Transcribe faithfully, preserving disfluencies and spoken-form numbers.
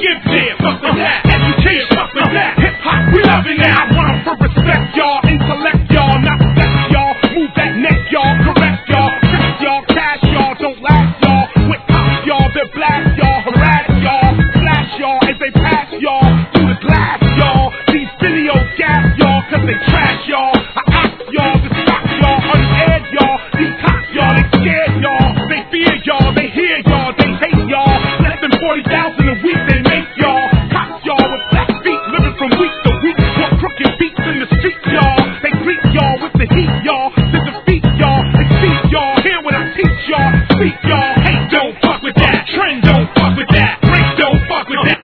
give this, fuck with that. Education, fuck with that. Hip hop, we love it now. I rhyme for respect, y'all. Intellect, y'all. Not sex, y'all. Move that neck, y'all. Correct, y'all. Sex, y'all. Cash, y'all. Don't laugh, y'all. With cops, y'all. They blast, y'all. Harass, y'all. Flash, y'all. As they pass, y'all. Through the glass, y'all. These videos gas, y'all. Cause they trash, y'all. I ask y'all to stop, y'all. Unaired, y'all. These cops, y'all. They scared, y'all. They fear, y'all. They hear, y'all. They hate, y'all. Less than forty thousand a week they make, y'all. Cops, y'all. With black feet. Living from week to week. Want crooked beats in the street, y'all. They greet y'all with the heat, y'all.